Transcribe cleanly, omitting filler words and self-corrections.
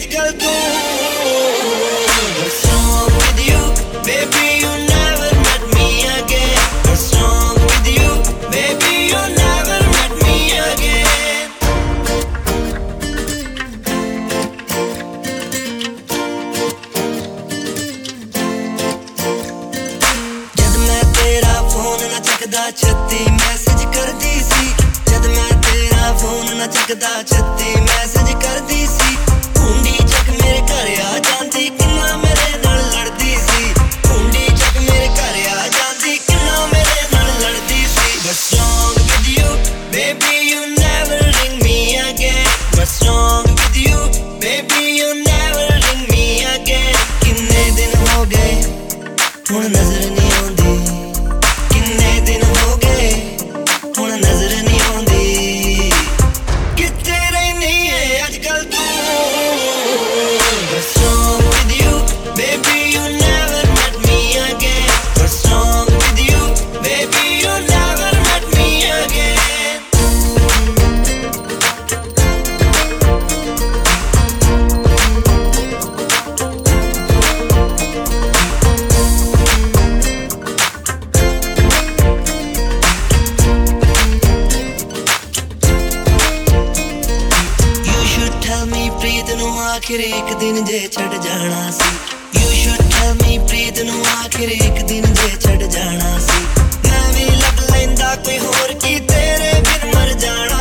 अजकल तू What's wrong with you? Baby, you never met me again. What's wrong with you? Baby, you never met me again. जद मैं तेरा phone ना Chakda छत्ती message करदी सी जद मैं तेरा फोन ना चकदा छत्ती मैसेज करदी सी कुंडी चक मेरे घर आ जांदी किन्ना मेरे नाल लड़दी सी कुंडी चक मेरे घर आ जांदी किन्ना मेरे नाल लड़दी सी What's wrong with you? Baby, you never ring me again. What's wrong with you? Baby, you never ring me again. किन्ने दिन हो गए हुण नजर नहीं आउंदी किन्ने दिन हो गए हुण नजर नहीं आउंदी कित्थे रहिनी है अजकल तू What's wrong with you? Baby, you never met me again. What's wrong with you? Baby, you never met me again. You should tell me प्रीत ਨੂੰ ਆਖਿਰ ਇੱਕ ਦਿਨ ਜੇ ਛੱਡ ਜਾਣਾ ਸੀ You should tell me ਪ੍ਰੀਤ ਨੂੰ ਆਖਿਰ ਇੱਕ ਦਿਨ ਜੇ ਛੱਡ ਜਾਣਾ ਸੀ ਮੈਂ ਵੀ ਲੱਭ ਲੈਂਦਾ ਕੋਈ ਹੋਰ ਕੀ ਤੇਰੇ ਬਿਨ ਮਰ ਜਾਣਾ